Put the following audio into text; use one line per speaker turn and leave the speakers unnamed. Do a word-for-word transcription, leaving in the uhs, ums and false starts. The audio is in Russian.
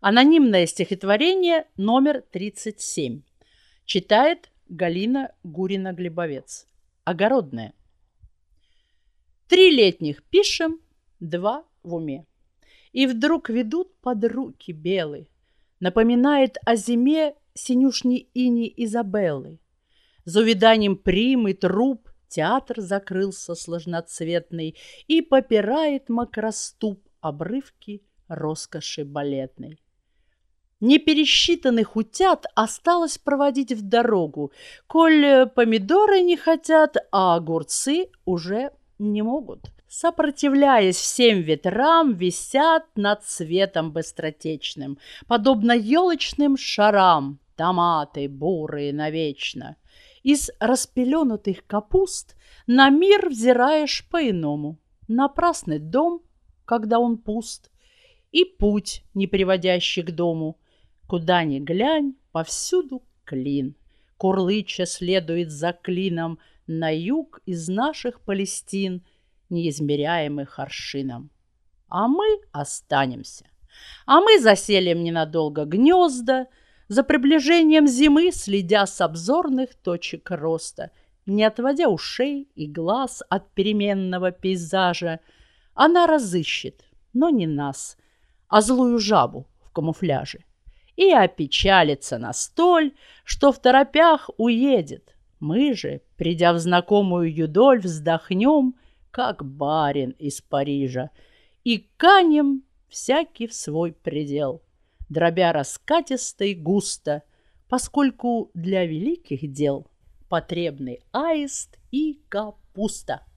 Анонимное стихотворение номер тридцать семь. Читает Галина Гурина-Глебовец. Огородное. Три летних пишем, два в уме. И вдруг ведут под руки белы. Напоминает о зиме синюшний иней Изабеллы. За увяданием примы труп театр закрылся сложноцветный и попирает макроступ обрывки роскоши балетной. Непересчитанных утят осталось проводить в дорогу, коль помидоры не хотят, а огурцы уже не могут. Сопротивляясь всем ветрам, висят над светом быстротечным, подобно елочным шарам, томаты бурые навечно. Из распеленутых капуст на мир взираешь по-иному. Напрасный дом, когда он пуст, и путь, не приводящий к дому. Куда ни глянь, повсюду клин. Курлыча следует за клином на юг из наших Палестин, неизмеряемых аршином. А мы останемся. А мы заселим ненадолго гнезда, за приближением зимы следя с обзорных точек роста, не отводя ушей и глаз от переменного пейзажа. Она разыщет, но не нас, а злую жабу в камуфляже. И опечалится настоль, что в торопях уедет. Мы же, придя в знакомую юдоль, вздохнем, как барин из Парижа, и канем всякий в свой предел, дробя раскатисто и густо, поскольку для великих дел потребны аист и капуста.